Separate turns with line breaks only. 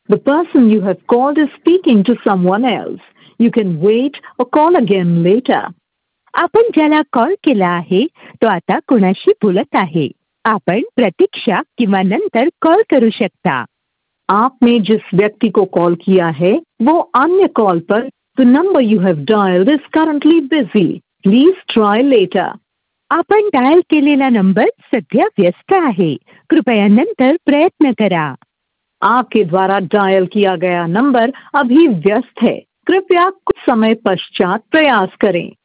The person you have called is speaking to someone else. You can wait or call again later.
आपण ज्याला call केला आहे तो आता कुणाशी बोलत आहे. आपण प्रतीक्षा किंवा नंतर कॉल करू शकता.
आपने जिस व्यक्ति को कॉल किया है वो अन्य कॉल पर the number you have dialed is currently busy. Please try later.
आपण डायल केलेला नंबर सध्या व्यस्त आहे. कृपया नंतर प्रयत्न करा.
आपके द्वारा डायल किया गया नंबर अभी व्यस्त है. कृपया कुछ समय पश्चात प्रयास करें.